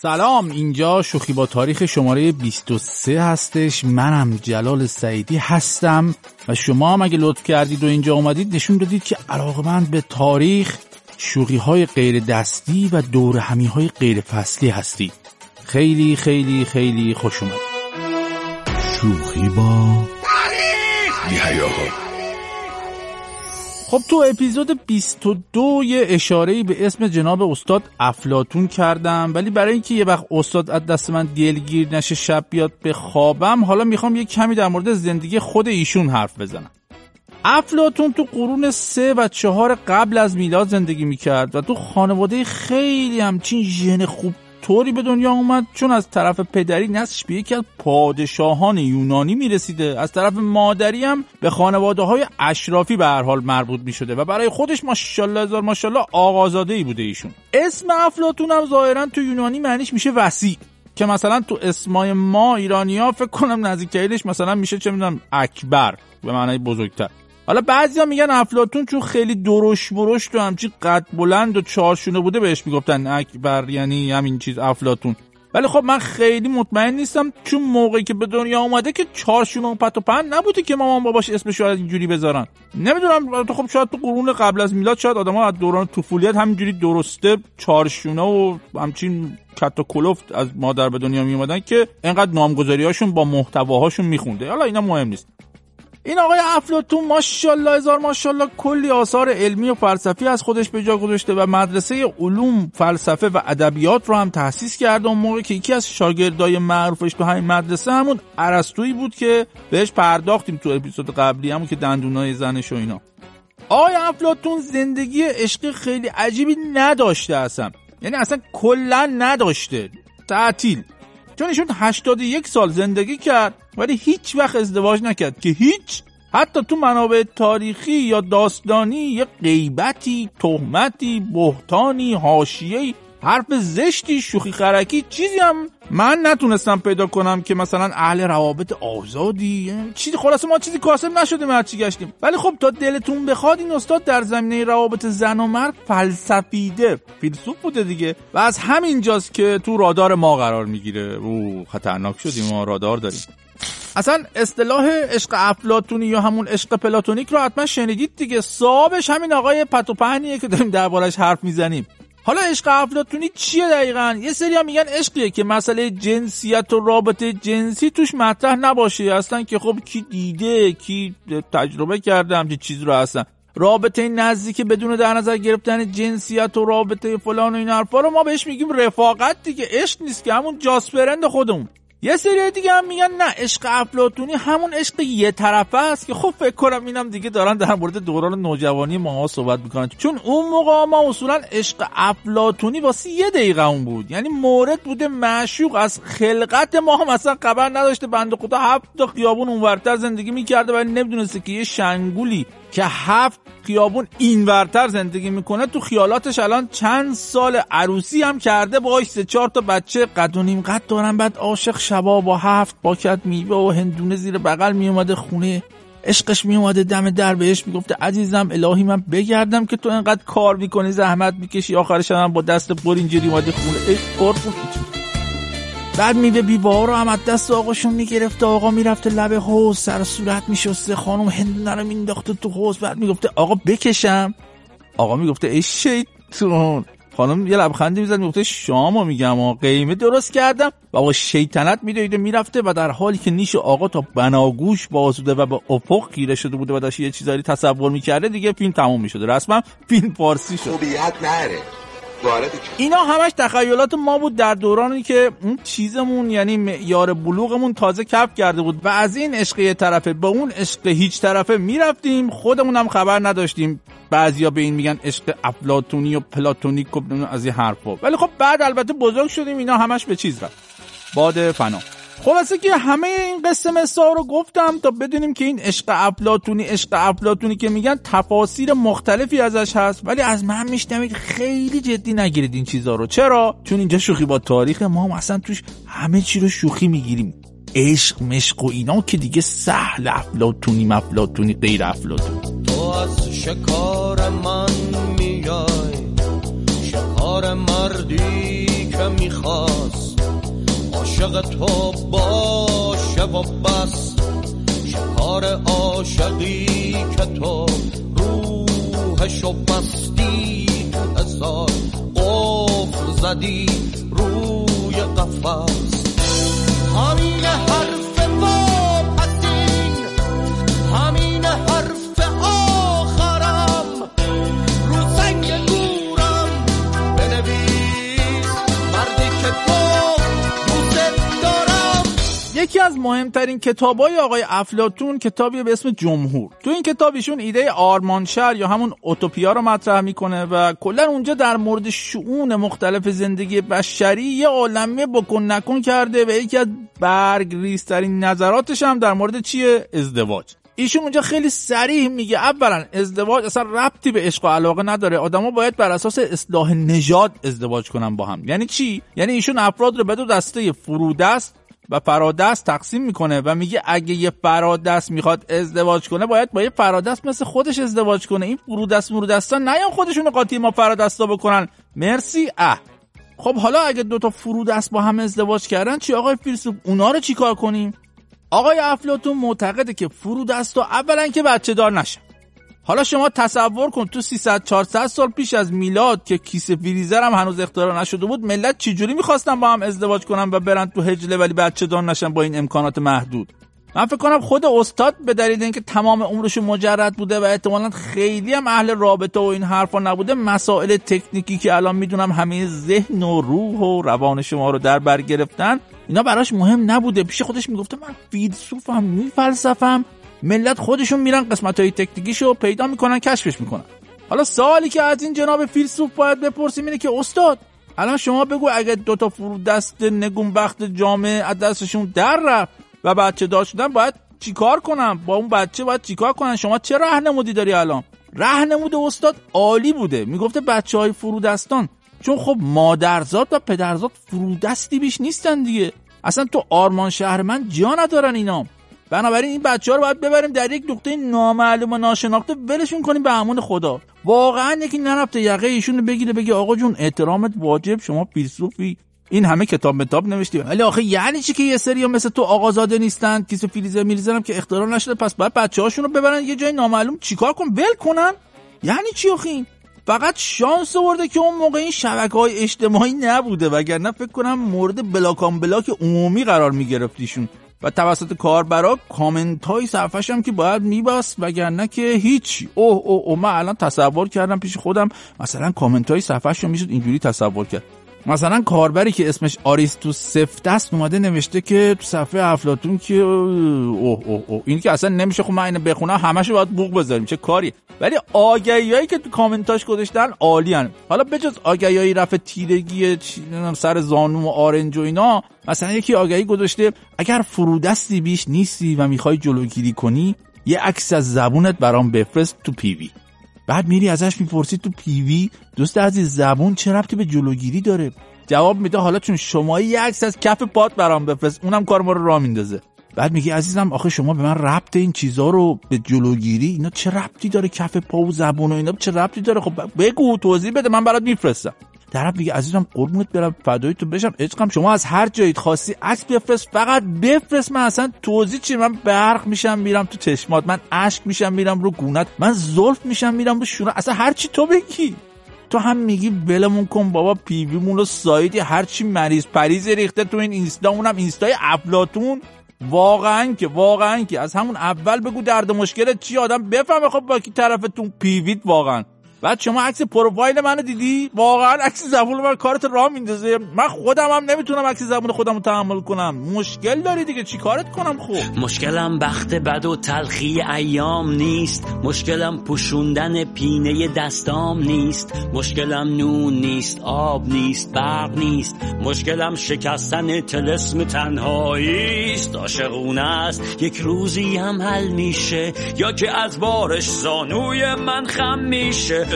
سلام، اینجا شوخی با تاریخ شماره 23 هستش. منم جلال سعیدی هستم و شما هم اگه لطف کردید و اینجا اومدید نشون دادید که علاقه‌مند به تاریخ، شوخی‌های غیر دستی و دور همی‌های غیر فصلی هستید. خیلی خیلی خیلی خوش اومدید. شوخی با تاریخ. خب تو اپیزود 22 یه اشاره‌ای به اسم جناب استاد افلاطون کردم، ولی برای اینکه یه وقت استاد از دست من دلگیر نشه شب بیاد به خوابم، حالا میخوام یه کمی در مورد زندگی خود ایشون حرف بزنم. افلاطون تو قرون 3 و 4 قبل از میلاد زندگی میکرد و تو خانواده خیلی همچین ژن خوب طوری به دنیا اومد چون از طرف پدری نسلش به یکی از پادشاهان یونانی میرسیده، از طرف مادری هم به خانواده‌های اشرافی به هر حال مربوط میشده و برای خودش ماشاءالله هزار ماشاءالله آقازاده‌ای بوده ایشون. اسم افلاطون هم ظاهرا تو یونانی معنیش میشه وسیع، که مثلا تو اسمای ما ایرانی‌ها فکر کنم نزدیکترینش مثلا میشه چه میدونم اکبر به معنای بزرگتر. حالا بعضیا میگن افلاطون چون خیلی درشت و همچین قد بلند و چارشونه بوده بهش میگفتن اکبر، یعنی همین چیز افلاطون. ولی خب من خیلی مطمئن نیستم چون موقعی که به دنیا اومده که چارشونه و پت و پند نبوده که مامان باباش اسمش رو اینجوری بذارن. نمیدونم، خب شاید تو قرون قبل از میلاد شاید آدم‌ها از دوران طفولیت همینجوری درسته چارشونه و همچین کت و کلفت از مادر به دنیا می اومدن که اینقدر نامگذاری‌هاشون با محتواهاشون میخونده. حالا اینا مهم نیست. این آقای افلاطون ماشاءالله هزار ماشاءالله کلی آثار علمی و فلسفی از خودش به جا گذاشته و مدرسه علوم، فلسفه و ادبیات رو هم تأسیس کرده. اون موقع که یکی از شاگردای معروفش تو همین مدرسه همون ارسطویی بود که بهش پرداختیم تو اپیزود قبلی، همون که دندونای زنش و اینا. آقای افلاطون زندگی عشقی خیلی عجیبی نداشته اصلا، یعنی اصلا کلا نداشته، تعطیل. چون ایشون 81 سال زندگی کرد ولی هیچ وقت ازدواج نکرد که هیچ. حتی تو منابع تاریخی یا داستانی یه غیبتی، تهمتی، بهتانی، حاشیه‌ای، حرف زشتی، شوخی خرکی، چیزی هم من نتونستم پیدا کنم که مثلا اهل روابط آزادی چیزی، خلاصه ما چیزی کاسب نشدیم هرچی گشتیم. ولی خب تا دلتون بخواد این استاد در زمینه روابط زن و مرد فلسفیده، فیلسوف بوده دیگه و از همین جاست که تو رادار ما قرار میگیره. خطرناک شدیم، ما رادار داریم. اصلا اصطلاح عشق افلاطونی یا همون عشق پلاتونیک رو حتما شنیدید دیگه. صاحبش همین آقای پت و پهنیه که داریم دربارش حرف میزنیم. حالا عشق افلاطونی چیه دقیقاً؟ یه سری ها میگن عشقیه که مسئله جنسیت و رابطه جنسی توش مطرح نباشه اصلا، که خب کی دیده، کی تجربه کرده همچین چیز رو. اصلا رابطه نزدیک بدون در نظر گرفتن جنسیت و رابطه فلان و این حرفا رو ما بهش میگیم رفاقت دیگه، عشق نیست که همون جاسپرند خودمون. یه سری دیگه هم میگن نه، عشق افلاطونی همون عشق یه طرفه است، که خب فکر کنم اینم دیگه دارن در مورد دوران نوجوانی ما صحبت میکنن، چون اون موقع ما اصولا عشق افلاطونی واسه یه دقیقه اون بود، یعنی مورد بوده معشوق از خلقت ما هم اصلا خبر نداشته، بنده خدا 7 تا خیابون اونورتر زندگی میکرده ولی نمیدونسته که یه شنگولی که 7 خیابون اینورتر زندگی میکنه تو خیالاتش الان چند سال عروسی هم کرده، باهاش 3-4 تا بچه قد و نیم قد دارن، بعد عاشق شبا با 7 پاکت میوه و هندونه زیر بغل میومده خونه، عشقش میومده دم در بهش میگفته عزیزم الهی من بگردم که تو اینقدر کار میکنی زحمت میکشی، آخرش هم با دست پر اینجوری اومده خونه. ای قربون. بعد میوه بیوار رو هم از دست آقاشون میگرفته، آقا میرفته لب حوض سر صورت میشسته، خانم هندونه رو مینداخته تو حوض، بعد میگفته آقا بکشم، آقا میگفته ای شیطون، خانم یه لبخندی میزد میگفته شامو میگم قیمه درست کردم و با شیطنت میدویده میرفته و در حالی که نیش آقا تا بناگوش بازوده و به افق خیره شده بوده و داشت یه چیزایی تصور میکرده، دیگه فیلم تموم میشده، رسما فیلم فارسی شد. خوبیت نره. اینا همش تخیلات ما بود در دورانی که اون چیزمون یعنی معیار بلوغمون تازه کپ کرده بود و از این عشق یه طرفه با اون عشق هیچ طرفه میرفتیم، خودمون هم خبر نداشتیم. بعضیا به این میگن عشق افلاطونی و پلاتونیک و از این حرفا، ولی خب بعد البته بزرگ شدیم اینا همش به چیز رفت، باد فنا. خلاصه که همه این قصه مثال رو گفتم تا بدونیم که این عشق افلاطونی که میگن تفاسیر مختلفی ازش هست، ولی از من میشنوید خیلی جدی نگیرید این چیزا رو. چرا؟ چون اینجا شوخی با تاریخ، ما هم اصلا توش همه چی رو شوخی میگیریم. عشق مشق و اینا که دیگه سهل، افلاطونی غیر افلاطونی. تو از شکار من میای، شکار مردی که میخواست عاشق تو باشه و بس، شکار عاشقی که تو روحشو بستی، تو هزار قفل زدی روی قفس. همین حرف واپسین، همین حرف آخرم، رو سنگ گورم بنویس مردی که تو دوست دارم. یکی از مهمترین کتابای آقای افلاطون کتابی به اسم جمهور. تو این کتاب ایشون ایده آرمانشهر یا همون اوتوپیا رو مطرح میکنه و کلا اونجا در مورد شؤون مختلف زندگی بشری یه عالمه بکن نکن کرده و یکی از برگریزترین نظراتش هم در مورد چیه؟ ازدواج. ایشون اونجا خیلی صریح میگه اولا ازدواج اصلا ربطی به عشق و علاقه نداره، آدما باید بر اساس اصلاح نژاد ازدواج کنن با هم. یعنی چی؟ یعنی ایشون افراد رو به دو دسته فرودست و فرادست تقسیم میکنه و میگه اگه یه فرادست میخواد ازدواج کنه باید با یه فرادست مثل خودش ازدواج کنه. این فرودستان نیان خودشون قاطی ما فرادستا بکنن. مرسی. خب حالا اگه دوتا فرودست با هم ازدواج کردن چی آقای فیلسوف؟ اونا رو چیکار کنیم؟ آقای افلاطون معتقده که فرودستا اولا که بچه دار نشن. حالا شما تصور کن تو 300-400 سال پیش از میلاد که کیسه فریزر هم هنوز اختراع نشده بود، ملت چجوری میخواستن با هم ازدواج کنن و برن تو هجله ولی بچه دار نشن با این امکانات محدود؟ من فکر کنم خود استاد به دلیل اینکه تمام عمرش مجرد بوده و احتمالاً خیلی هم اهل رابطه و این حرفا نبوده، مسائل تکنیکی که الان میدونم همه ذهن و روح و روان شما رو در بر گرفتن اینا براش مهم نبوده. پیش خودش میگفته من فیلسوفم، میفلسفم. ملت خودشون میرن قسمت‌های تکنیکیشو پیدا میکنن، کشفش میکنن. حالا سوالی که از این جناب فیلسوف باید بپرسیم اینه که استاد الان شما بگو اگه دوتا فرودست نگونبخت جامعه از دستشون در رفت و بچه دار شدن باید چیکار کنم؟ با اون بچه باید چیکار کنن؟ شما چه راهنمودی داری الان؟ راهنمود استاد عالی بوده. میگفته بچه‌های فرودستان، چون خب مادرزاد و پدرزاد فرودستی بیش نیستن دیگه، اصلا تو آرمان شهر من جا ندارن اینا. بنابراین این بچه‌ها رو باید ببریم در یک نقطه نامعلوم و ناشناخته ولشون کنیم به امان خدا. واقعا یکی نرفته یقه ایشون رو بگیره بگه آقا جون احترامت واجب، شما فیلسوفی، این همه کتاب نوشتی، ولی آخه یعنی چی که یه سری مثل تو آقازاده نیستن، کیسه فریزر میریزن که اختراع نشده، پس باید بچه‌هاشون رو ببرن یه جای نامعلوم چیکار کن؟ ول کنن؟ یعنی چی آخه این؟ فقط شانس آورده که اون موقع این شبکه‌های اجتماعی نبوده، وگرنه فکر کنم مورد بلاکان بلاک عمومی قرار می‌گرفتیشون و توسط کاربرا کامنت‌های صفحه‌ش هم که باید میباس، وگرنه که هیچ. من الان تصور کردم پیش خودم مثلا کامنت‌های صفحه‌ش رو میشد اینجوری تصور کرد. مثلا کاربری که اسمش آریستوس سفت است اومده نوشته که تو صفحه افلاطون که این که اصلا نمیشه، خب من اینو بخونم همه‌شو باید بوق بذاریم، چه کاری. ولی آگهیایی که تو کامنتاش گذاشتن عالیان. حالا بجز آگهیای رفع تیرگی سر زانو و آرنج و اینا، مثلا یکی آگهی گذاشته اگر فرودستی بیش نیستی و میخوای جلوگیری کنی یه عکس از زبونت برام بفرست تو پیوی. بعد میری ازش میپرسی تو پیوی دوست عزیز زبون چه ربطی به جلوگیری داره؟ جواب میده حالا چون شما یه عکس از کف پات برام بفرست، اونم کار ما رو راه میندازه. بعد میگه عزیزم آخه شما به من ربط این چیزا رو به جلوگیری اینا چه ربطی داره؟ کف پا و زبون و اینا چه ربطی داره؟ خب بگو توضیح بده من برات میفرستم. طرف میگه عزیزم قربونت برم فدای تو بشم عشقم، شما از هر جایت خواستی عکس بفرست، فقط بفرست، من اصلا توضیح چی؟ من برق میشم میرم تو چشمات، من اشک میشم میرم رو گونت، من زلف میشم میرم رو شونه، اصلا هر چی تو بگی. تو هم میگی ولمون کن بابا، پیویمون رو سایدی هر چی مریض پریز ریخته تو این اینستا، اونم اینستای افلاطون. واقعا که از همون اول بگو درد مشکلت چی، آدم بفهمه خب با کی طرفتون پیویت. واقعا بعد شما عکس پروفایل منو دیدی؟ واقعا عکس زبون من کارت راه میندازه. من خودم هم نمیتونم عکس زبون خودم رو تحمل کنم. مشکل داری دیگه، چی کارت کنم؟ خب مشکلم بخت بد و تلخی ایام نیست، مشکلم پوشوندن پینه دستام نیست، مشکلم نون نیست، آب نیست، برق نیست، مشکلم شکستن طلسم تنهایی است. عاشقونه است یک روزی هم حل میشه، یا که از بارش زانوی من خم میشه.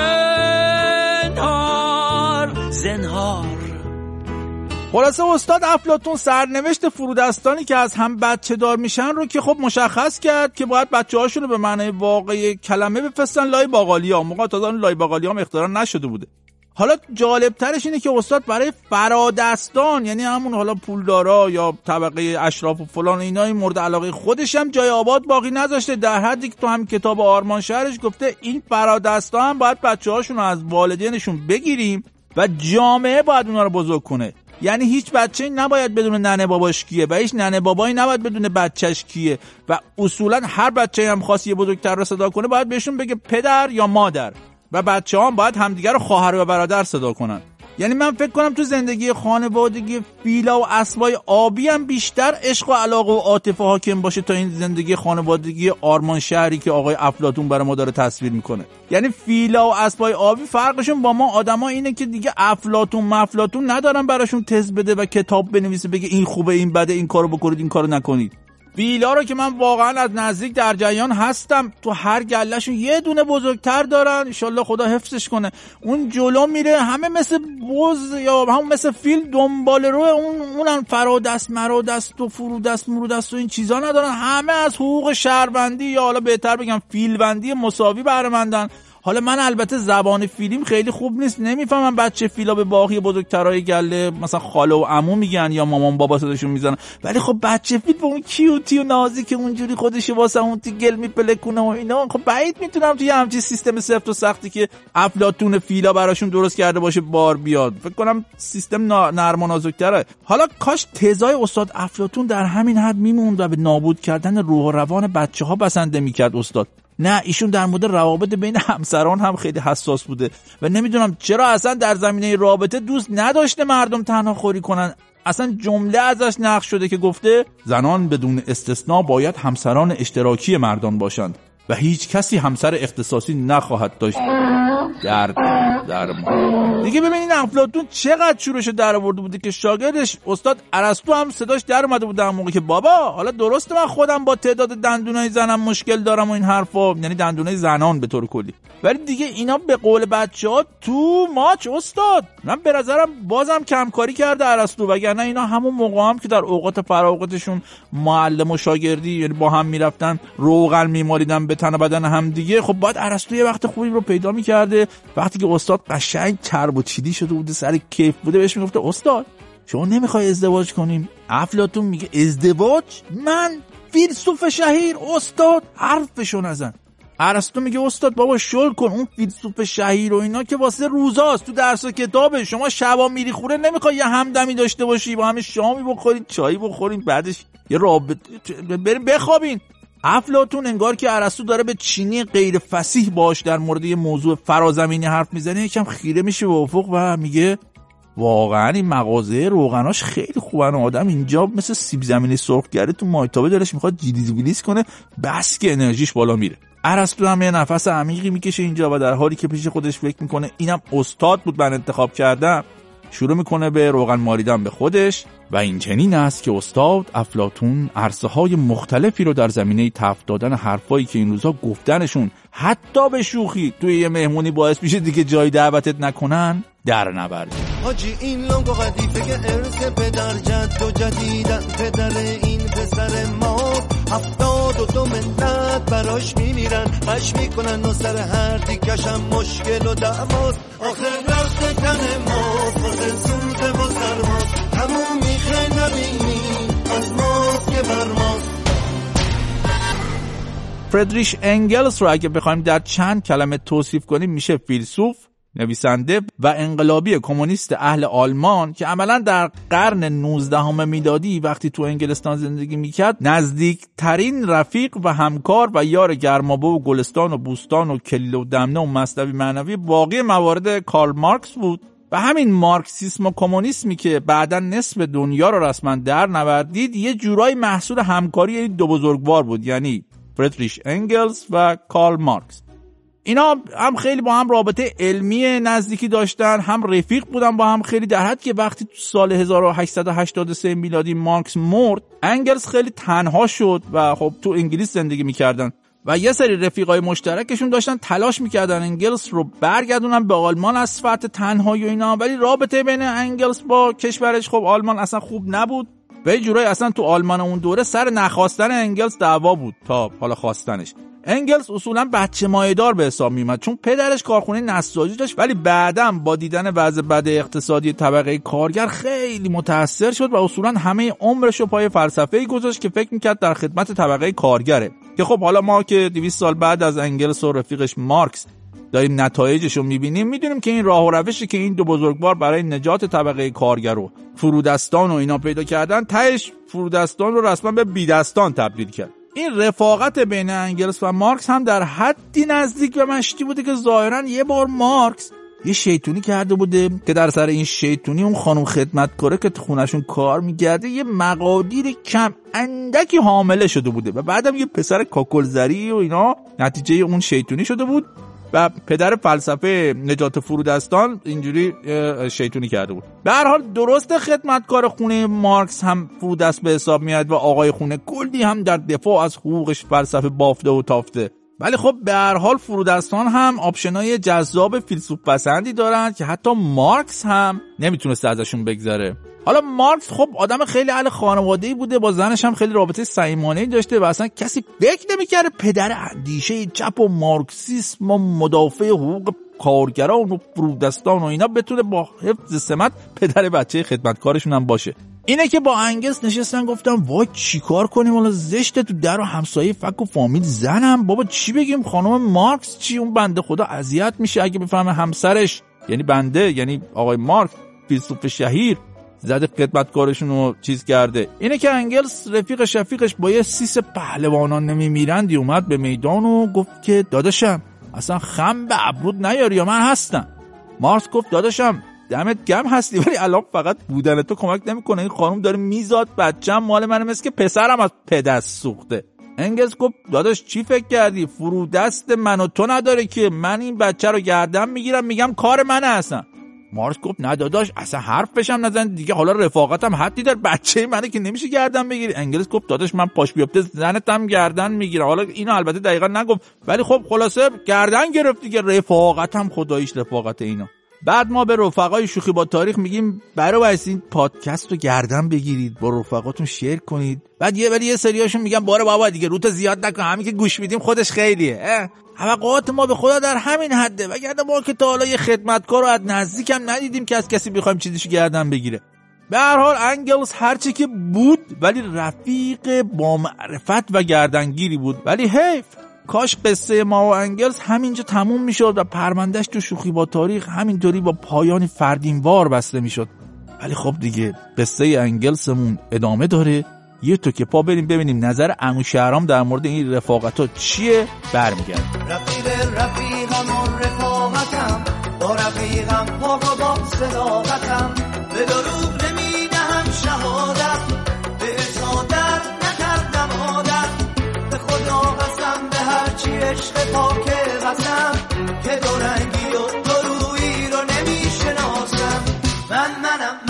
زنهار. خلاصه استاد افلاطون سرنوشت فرودستانی که از هم بچه دار میشن رو که خب مشخص کرد که باید بچه هاشون رو به معنی واقعی کلمه بفرستن لای باقالیا. موقع تازه لای باقالیا هم اختراع نشده بوده. حالا جالبترش اینه که استاد برای فرادستان، یعنی همون حالا پولدارا یا طبقه اشراف و فلان اینا، این مورد علاقه خودش هم جای آباد باقی نذاشته، در حدی که تو هم کتاب آرمان شهرش گفته این فرادستان هم باید بچه‌هاشون رو از والدینشون بگیریم و جامعه باید اونا رو بزرگ کنه. یعنی هیچ بچه‌ای نباید بدون ننه باباش کیه و هیچ ننه بابایی نباید بدون بچه‌ش کیه و اصولا هر بچه‌ای هم خواست یه بزرگتر رو صدا کنه باید بهشون بگه پدر یا مادر و بچه‌ها هم باید همدیگر رو خواهر و برادر صدا کنن. یعنی من فکر کنم تو زندگی خانوادگی فیلا و اسبای آبی هم بیشتر عشق و علاقه و عاطفه حاکم باشه تا این زندگی خانوادگی آرمان شهری که آقای افلاطون برای ما داره تصویر میکنه. یعنی فیلا و اسبای آبی فرقشون با ما آدما اینه که دیگه افلاطون ندارن براشون تز بده و کتاب بنویسه بگه این خوبه این بده این کارو بکنید این کارو نکنید. فیلا رو که من واقعا از نزدیک در جریان هستم، تو هر گلهشون یه دونه بزرگتر دارن، انشالله خدا حفظش کنه. اون جلو میره همه مثل بز یا همون مثل فیل دنبال رو اونن، فرادست مرادست و فرودست مرودست و این چیزا ندارن، همه از حقوق شهروندی یا حالا بهتر بگم فیلبندی مساوی بهره مندن. حالا من البته زبان فیلیم خیلی خوب نیست، نمیفهمم بچه فیلا به باقی بزرگترای گله مثلا خاله و عمو میگن یا مامان بابا صداشون میزنن، ولی خب بچه فیل به اون کیوتی و نازی که اونجوری خودش واسه اون تو گل میپلکونه و اینا، خب بعید میتونم توی همچین سیستم سفت و سختی که افلاطون فیلا براشون درست کرده باشه بار بیاد. فکر کنم سیستم نرم و نازک‌تره. حالا کاش تزای استاد افلاطون در همین حد میموند و به نابود کردن روح و روان بچه‌ها بسنده میکرد استاد. نه، ایشون در مورد روابط بین همسران هم خیلی حساس بوده و نمیدونم چرا اصلا در زمینه رابطه دوست نداشته مردم تنها خوری کنن. اصلا جمله ازش نقش شده که گفته زنان بدون استثناء باید همسران اشتراکی مردان باشند و هیچ کسی همسر اختصاصی نخواهد داشت. در دیگه ببینید افلاطون چقدر شورشو در آورده بوده که شاگردش استاد ارسطو هم صداش در اومده بود در موقع که بابا حالا درسته من خودم با تعداد دندونای زنم مشکل دارم و این حرفا، یعنی دندونای زنان به طور کلی، ولی دیگه اینا به قول بچه‌ها تو ماچ استاد. من به نظرم بازم کمکاری کرده ارسطو، وگرنه اینا همون موقع هم که در اوقات فراغتشون معلم و شاگردی یعنی با هم میرفتن روغن میمالیدن به تن و بدن هم دیگه، خب باید ارسطو یه وقت خوبی رو پیدا میکرده. وقتی که استاد قشنگ چرب و چیدی شده بوده سر کیف بوده بهش میگفته استاد شما نمیخوای ازدواج کنیم؟ افلاطون میگه ازدواج؟ من فیلسوف شهیر استاد حرفشو نزن. ارسطو میگه استاد بابا شل کن، اون فیلسوف شهیر و اینا که واسه روزاست تو درس و کتابه، شما شبا میری خوره نمیخوای یه همدمی داشته باشی با همه شامی بخورین چایی بخورین بعدش یه رابطه بریم بخوابین. افلاطون انگار که ارسطو داره به چینی غیر فصیح باش در مورد یه موضوع فرازمینی حرف میزنه یکم خیره میشه به افق و میگه واقعا این مغازه روغناش خیلی خوبن، آدم اینجا مثل سیب زمینی سرخ کرده تو مایتابه دلش میخواد جیلیز ویلیز کنه بس که انرژیش بالا میره. ارسطو هم یه نفس عمیقی میکشه اینجا و در حالی که پیش خودش فکر میکنه اینم استاد بود من انتخاب کردم، شروع میکنه به روغن مالیدن به خودش و این چنین است که استاد افلاطون عرصه‌های مختلفی رو در زمینه تفت دادن حرفایی که این روزا گفتنشون حتی به شوخی توی یه مهمونی باعث میشه دیگه جای دعوتت نکنن در نبرد. حاجی این لنگ و قدیفه که ارث پدر جد و جدیدن پدر این پسر ما 72 ملت براش میمیرن اش میکنن و سر هر دیگشم مشکل و دعواست. آخر رفت تن ما فاصل سوده و سرماست همون میخه نبینی از ماست که بر ماست. فردریش انگلس رو اگه بخوایم در چند کلمه توصیف کنیم میشه فیلسوف، نویسنده و انقلابی کمونیست اهل آلمان که عملا در قرن 19 میلادی وقتی تو انگلستان زندگی میکرد نزدیکترین رفیق و همکار و یار گرمابه و گلستان و بوستان و کلیله و دمنه و مصنوی معنوی باقی موارد کارل مارکس بود. و همین مارکسیسم و کمونیسمی که بعداً نصف دنیا رو رسما در نوردید یه جورای محصول همکاری این دو بزرگوار بود، یعنی فردریش انگلس و کارل مارکس. اینا هم خیلی با هم رابطه علمی نزدیکی داشتن، هم رفیق بودن با هم خیلی، در حد که وقتی تو سال 1883 میلادی مارکس مرد انگلس خیلی تنها شد و خب تو انگلیس زندگی میکردن و یه سری رفیقای مشترکشون داشتن تلاش میکردن انگلس رو برگردونن به آلمان از صفت تنهایی و اینا، ولی رابطه بین انگلس با کشورش خب آلمان اصلا خوب نبود و یه جورایی اصلا تو آلمان اون دوره سر نخواستن انگلس دعوا بود تا حالا خواستنش. انگلز اصولا بچه مایه‌دار به حساب میومد چون پدرش کارخونه نساجی داشت، ولی بعداً با دیدن وضع بد اقتصادی طبقه کارگر خیلی متاثر شد و اصولا همه عمرش رو پای فلسفه‌ای گذاشت که فکر میکرد در خدمت طبقه کارگره. که خب حالا ما که 200 سال بعد از انگلز و رفیقش مارکس داریم نتایجش رو میبینیم، میدونیم که این راه و روشی که این دو بزرگوار برای نجات طبقه کارگر و فرودستان و اینا پیدا کردن، تهش فرودستان رو رسما به بیدستان تبدیل کرد. این رفاقت بین انگلز و مارکس هم در حدی نزدیک و مشتی بوده که ظاهرا یه بار مارکس یه شیطونی کرده بوده که در سر این شیطونی اون خانم خدمتکاره که تو خونشون کار میکرده یه مقادیر کم اندکی حامله شده بوده و بعدم یه پسر کاکلزری و اینا نتیجه اون شیطونی شده بود و پدر فلسفه نجات فرودستان اینجوری شیطونی کرده بود. به هر حال درست خدمتکار خونه مارکس هم فرودست به حساب میاد و آقای خونه کلی هم در دفاع از حقوقش فلسفه بافته و تافته، ولی خب به هر حال فرودستان هم آپشنای جذاب فیلسوف پسندی دارن که حتی مارکس هم نمیتونست ازشون بگذره. حالا مارکس خب آدم خیلی اهل خانواده‌ای بوده، با زنش هم خیلی رابطه صمیمانه‌ای داشته و اصلا کسی فکر نمی‌کرده پدر اندیشه چپ و مارکسیسم و مدافع حقوق کارگران و فرودستان و اینا بتونه با حفظ سمت پدر بچه خدمتکارشون هم باشه. اینه که با انگلز نشستن گفتم وای چیکار کنیم، حالا زشته تو در و همسایه فک و فامیل زنم، بابا چی بگیم، خانم مارکس چی، اون بنده خدا اذیت میشه اگه بفهمه همسرش یعنی بنده یعنی آقای مارکس فیلسوف شهیر زده خدمتکارشون رو چیز کرده. اینه که انگلز رفیق شفیقش با یه سیس پهلوانان نمیمیرندی اومد به میدان و گفت که داداشم اصلا خم به ابرود نیاری یا من هستم. مارکس گفت داداشم دمت گرم هستی ولی الان فقط بودن تو کمک نمیکنه، این خانم داره میزاد بچه‌م مال منه مثل که پسرم از پدست سوخته. انگلز گفت داداش چی فکر کردی، فرودست من و تو نداره که من این بچه رو گردن میگیرم میگم کار منه اصلا. مارکس گفت نه داداش اصلا حرف بشم نزن دیگه، حالا رفاقتم حدی داره، بچه منه که نمیشه گردن بگیری. انگلز گفت داداش من پاش بیفته زنتم گردن میگیره، حالا اینو البته دقیقاً نگفت ولی خب خلاصه گردن گرفت دیگه، رفاقتم خداییش رفاقت اینا. بعد ما به رفقای شوخی با تاریخ میگیم برای این پادکست رو گردن بگیرید، با رفقاتون شیر کنید. بعد یه سریاشون میگن باره بابا دیگه روت زیاد نکن، همین که گوش میدیم خودش خیلیه. توقعات ما به خدا در همین حده، وگرنه ما که تا حالا یه خدمتکار رو از نزدیک هم ندیدیم که از کسی بخوایم چیزیشو گردن بگیره. به هر حال انگلز هرچی که بود ولی رفیق با معرفت و گردنگیری بود، ولی حیف کاش قصه ما و انگلز همینجا تموم میشد و پروندهش تو شوخی با تاریخ همینطوری با پایان فردینوار بسته میشد. ولی خب دیگه قصه انگلزمون ادامه داره. یه تو که پا بریم ببینیم نظر عمو شهرام در مورد این رفاقت‌ها چیه. برمیگردیم. رفیقم و رفاقتم با رفیقم پا و با صداقتم، به دروغ نمیدهم شهادت، به اصادت نکردم عادت، به خدا قسم به هرچی عشق پاک قسم که دو رنگی و دو رویی رو نمیشناسم. منم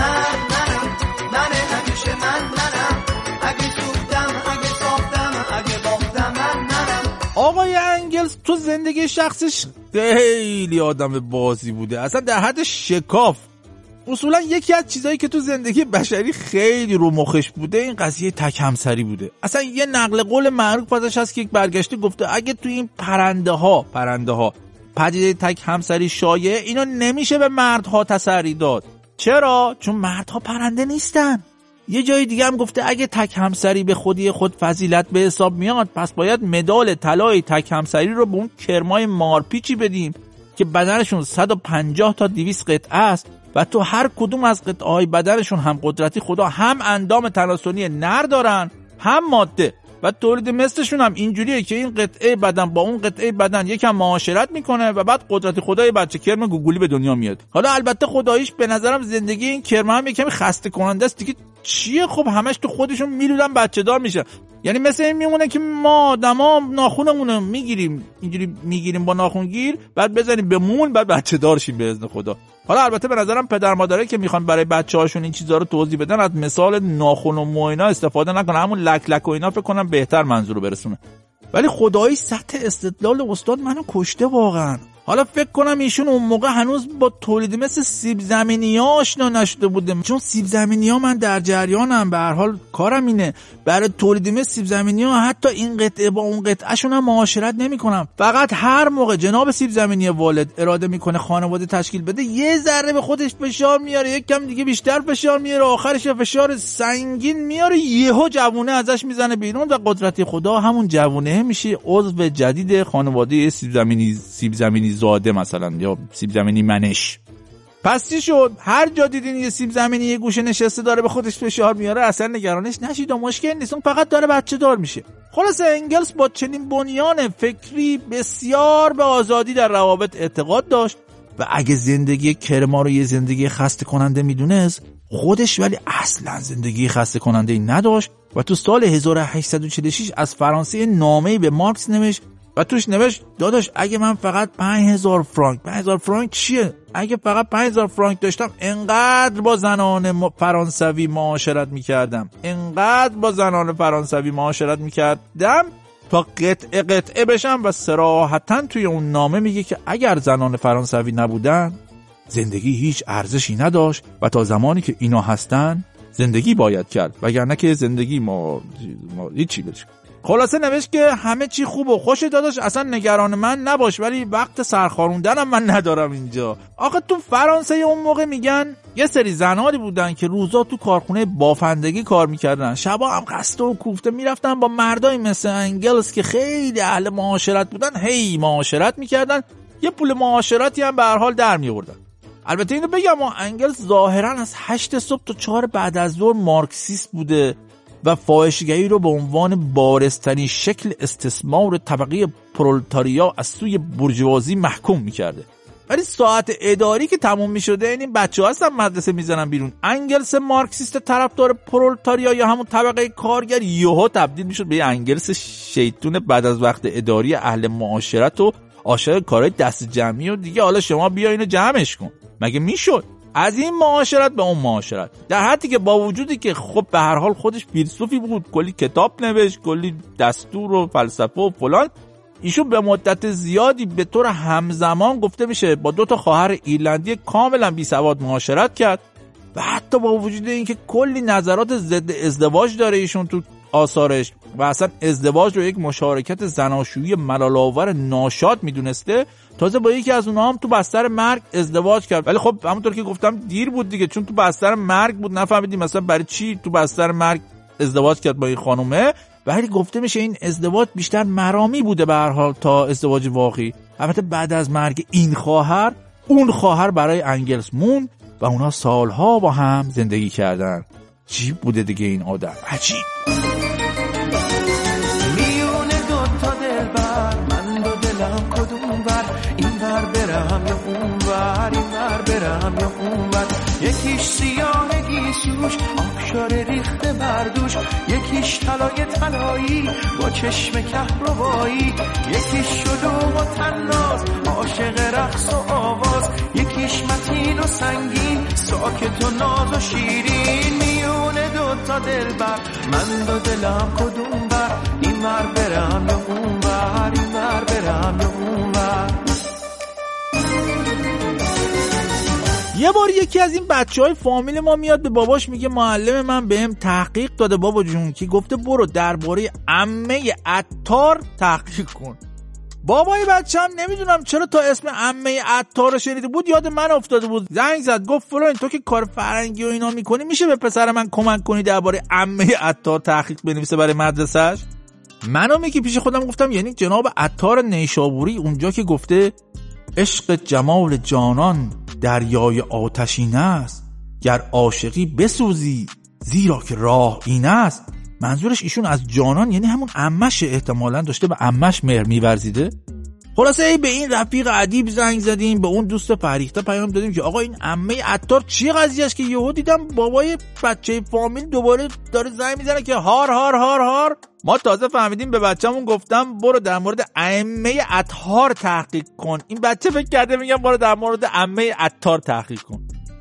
همیشه منم، اگه سوختم اگه ساختم اگه باختم منم. آقای انگلز تو زندگی شخصش خیلی آدم بازی بوده، اصلا در حد شکاف. اصولا یکی از چیزایی که تو زندگی بشری خیلی رو مخش بوده این قضیه تک همسری بوده. اصلا یه نقل قول معروف ازش هست که یک برگشته گفته اگه تو این پرنده ها پدیده تک همسری شایع، اینو نمیشه به مردها تسری داد. چرا؟ چون مردها پرنده نیستن. یه جای دیگه هم گفته اگه تک همسری به خودی خود فضیلت به حساب میاد، پس باید مدال طلای تک همسری رو به اون کرمای مارپیچی بدیم که بدنشون 150 تا 200 قطعه است و تو هر کدوم از قطعه‌های بدنشون هم قدرتی خدا هم اندام تناسلی نر دارن هم ماده و تولید مثلشون هم اینجوریه که این قطعه بدن با اون قطعه بدن یکم معاشرت میکنه و بعد قدرت خدای بچه کرم گوگولی به دنیا میاد. حالا البته خداییش به نظرم زندگی این کرم هم یکم خسته کننده است دیگه. چیه خب همش تو خودشون میلودن بچه دار میشن، یعنی مثل این میمونه که ما آدما ناخونمون میگیریم اینجوری میگیریم با ناخونگیر بعد بزنیم به مون بعد بچه دار شیم به اذن خدا. حالا البته به نظرم پدر مادرایی که میخوان برای بچه‌هاشون این چیزا رو توضیح بدن از مثال ناخون و مو اینا استفاده نکنن، همون لک لک و اینا فکر کنم بهتر منظور رو برسونه. ولی خدایی سطح استدلال استاد منو کشته واقعا. حالا فکر کنم ایشون اون موقع هنوز با تولید مثل سیب زمینی ها آشنا نشده بوده، چون سیب زمینی ها من در جریانم، به هر حال کارم اینه برای تولید مثل سیب زمینی ها حتی این قطعه با اون قطعهشون هم معاشرت نمیکنم. فقط هر موقع جناب سیب زمینی والد اراده میکنه خانواده تشکیل بده یه ذره به خودش فشار میاره، یک کم دیگه بیشتر فشار میاره، آخرش فشار سنگین میاره، یهو جوونه ازش میزنه بیرون و قدرت خدا همون جوونه میشه عضو جدید خانواده سیب زمینی زاده مثلا، یا سیب زمینی منش. پس چی شد؟ هر جا دیدین یه سیب زمینی یه گوشه نشسته داره به خودش فشار میاره اصلا نگرانش نشید و مشکل نیست، اون فقط داره بچه دار میشه. خلاص انگلس با چنین بنیان فکری بسیار به آزادی در روابط اعتقاد داشت و اگه زندگی کرما رو یه زندگی خسته کننده میدونست، خودش ولی اصلا زندگی خسته کننده ای نداشت و تو سال 1846 از فرانسه نامه‌ای به مارکس نوشت و توش نوشت داداش اگه من فقط 5000 فرانک چیه؟ اگه فقط 5000 فرانک داشتم انقدر با زنان فرانسوی معاشرت میکردم تا قطعه بشم. و صراحتاً توی اون نامه میگه که اگر زنان فرانسوی نبودن زندگی هیچ ارزشی نداشت و تا زمانی که اینا هستن زندگی باید کرد، وگرنه که زندگی ما هیچی بشه. خلاصه نوشت که همه چی خوب و خوشه داداش، اصلا نگران من نباش، ولی وقت سرخاروندنم من ندارم اینجا. آخه تو فرانسه اون موقع میگن یه سری زنانی بودن که روزا تو کارخونه بافندگی کار میکردن، شبا هم خسته و کوفته میرفتن با مردای مثل انگلس که خیلی اهل معاشرت بودن معاشرت میکردن، یه پول معاشرتی هم به هر حال در میآوردن. البته اینو بگم انگلس ظاهرا از 8 صبح تا 4 بعد از ظهر مارکسیست بوده و فاحشه‌گری رو به عنوان بارزترین شکل استثمار طبقه پرولتاریا از سوی بورژوازی محکوم می‌کرده. ولی ساعت اداری که تموم می‌شده این بچه‌ها هستن مدرسه میزنن بیرون. انگلس مارکسیست طرفدار پرولتاریا یا همون طبقه کارگر یهو تبدیل می‌شد به انگلس شیطون بعد از وقت اداری اهل معاشرت و عاشق کارهای دست جمعی و دیگه حالا شما بیا اینو جمعش کن. مگه میشد؟ از این معاشرت به اون معاشرت، در حدی که با وجودی که خب به هر حال خودش فیلسوفی بود، کلی کتاب نوشت، کلی دستور و فلسفه و فلان، ایشون به مدت زیادی به طور همزمان گفته میشه با 2 خواهر ایرلندی کاملا بی سواد معاشرت کرد و حتی با وجود اینکه کلی نظرات ضد ازدواج داره ایشون تو آثارش و اصلا ازدواج رو یک مشارکت زناشویی ملال‌آور ناشاد میدونسته، تازه با یکی از اونها هم تو بستر مرگ ازدواج کرد. ولی خب همونطور که گفتم دیر بود دیگه، چون تو بستر مرگ بود، نفهمیدیم مثلا برای چی تو بستر مرگ ازدواج کرد با این خانومه. ولی گفته میشه این ازدواج بیشتر مرامی بوده به هر حال تا ازدواج واقعی. البته بعد از مرگ این خواهر، اون خواهر برای انگلس موند و اونا سالها با هم زندگی کردن. عجیب بوده دیگه این آدم، عجیب. میونه 2 دلبر، من 2 دلم کدوم بر، این بر برم یا اون بر، این بر برم یا اون بر. یکیش سیاه گیسوش آبشار ریخته بردوش، یکیش طلای طلایی با چشم کهربایی، یکیش شلوغ و تناز عاشق رقص و آواز، یکیش متین و سنگین ساکت و ناز و شیرین. میونه 2 دلبر، من 2 دلم کدوم بر، این بر برم یا اون بر، این بر برم یا اون بر. یه بار یکی از این بچهای فامیل ما میاد به باباش میگه معلم من بهم تحقیق داده بابا جون، که گفته برو درباره عمه عطار تحقیق کن. بابای بچه‌م نمیدونم چرا تا اسم عمه عطار رو شنیده بود یاد من افتاده بود، زنگ زد گفت فلان تو که کار فرنگی و اینا میکنی میشه به پسر من کمک کنی درباره عمه عطار تحقیق بنویسه برای مدرسه‌اش. منو میگی پیش خودم گفتم یعنی جناب عطار نیشابوری اونجا که گفته عشق جمال جانان دریای آتشین است، گر عاشقی بسوزی زیرا که راه این است، منظورش ایشون از جانان یعنی همون عمش احتمالاً داشته به عمش مهر می‌ورزیده. خلاصه ای به این رفیق ادیب زنگ زدیم، به اون دوست فریخته پیام دادیم که آقا این عمه عطار چی قضیه‌اش که یهو دیدم بابای بچه فامیل دوباره داره زنگ میزنه که هار هار هار هار. ما تازه فهمیدیم، به بچه‌مون گفتم برو در مورد عمه عطار تحقیق کن. این بچه فکر کرده میگم برو در مورد عمه عطار تحقیق کن.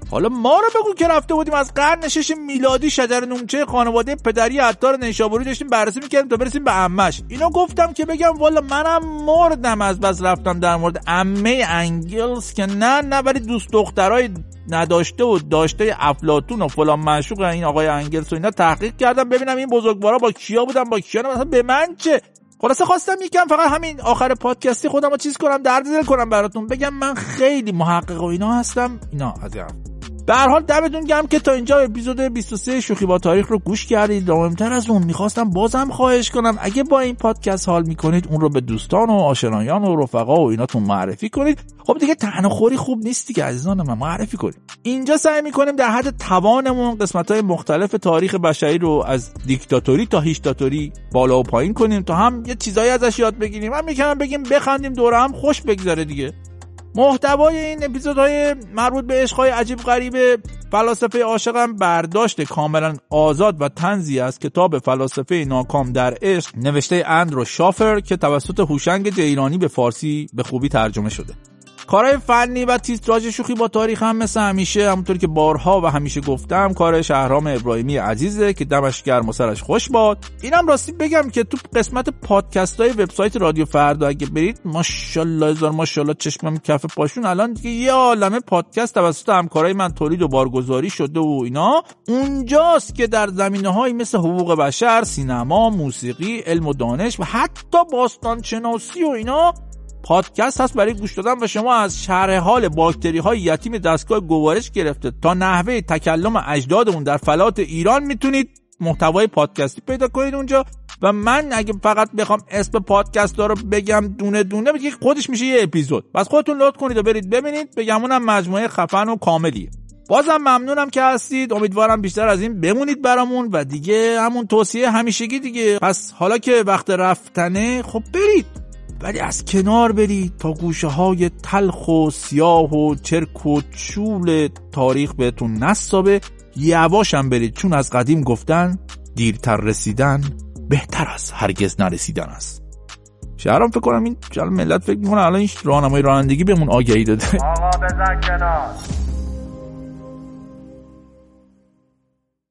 حالا ما رو بگو که رفته بودیم از قرن 6 میلادی شجر نومچه خانواده پدری عطار نیشابوری داشتیم بررسی میکردیم تا برسیم به عمش. اینو گفتم که بگم والا منم مردم از بس رفتم در مورد عمه انگلز که نه ولی دوست دخترای نداشته و داشته افلاطون و فلان معشوق این آقای انگلز و اینا تحقیق کردم ببینم این بزرگوارا با کیا بودن با کیا نه، مثلا به من چه. خلاصه خواستم یکم فقط همین آخر پادکستی خودم رو چیز کنم، درد دل کنم براتون، بگم من خیلی محقق و اینا هستم اینا عزیزم. به هر حال دمتون گرم که تا اینجا اپیزود 23 شوخی با تاریخ رو گوش کردید. مهمتر از اون میخواستم بازم خواهش کنم اگه با این پادکست حال میکنید اون رو به دوستان و آشنایان و رفقا و ایناتون معرفی کنید. خب دیگه تنخوری خوب نیستی که عزیزان من، معرفی کنید. اینجا سعی میکنیم در حد توانمون قسمت‌های مختلف تاریخ بشری رو از دیکتاتوری تا هیچتاتوری بالا و پایین کنیم تا هم یه چیزایی ازش یاد بگیریم، هم میکنم بگیم بخندیم دوره هم خوش بگذره دیگه. محتوای این اپیزودهای مربوط به عشق‌های عجیب غریب فلاسفه عاشقم برداشت کاملا آزاد و طنزی از کتاب فلاسفه ناکام در عشق نوشته اندرو شافر که توسط هوشنگ جیلانی به فارسی به خوبی ترجمه شده. کارهای فنی و تیتراژ شوخی با تاریخ هم مثل همیشه همونطور که بارها و همیشه گفتم کار شهرام ابراهیمی عزیزه که دمش گرم و سرش خوش باد. اینم راستی بگم که تو قسمت پادکست‌های وبسایت رادیو فردا اگه برید ماشاءالله هزار ماشاءالله چشمم کف پاشون الان دیگه یه عالمه پادکست توسط همکارای من تولید و بارگذاری شده و اینا. اونجاست که در زمینه‌هایی مثل حقوق بشر، سینما، موسیقی، علم و دانش و حتی باستانشناسی و اینا پادکست هست برای گوش دادن و شما از شرح حال باکتری های یتیم دستگاه گوارش گرفته تا نحوه تکلم اجدادمون در فلات ایران میتونید محتوای پادکستی پیدا کنید اونجا. و من اگه فقط بخوام اسم پادکست ها رو بگم دونه دونه بگید خودش میشه یه اپیزود، بس خودتون لطف کنید و برید ببینید. بگمونم مجموعه خفن و کاملیه. بازم ممنونم که هستید، امیدوارم بیشتر از این بمونید برامون و دیگه همون توصیه همیشگی دیگه. پس حالا که وقت رفتنه خب برید، ولی از کنار برید تا گوشه های تلخ و سیاه و چرک و چول تاریخ بهتون نصابه. یواشم برید چون از قدیم گفتن دیرتر رسیدن بهتر از هرگز نرسیدن است. شهرام فکر کنم این ملت فکر میکنه الان این راهنمای رانندگی بهمون آگهی داده. آقا بزن کنار.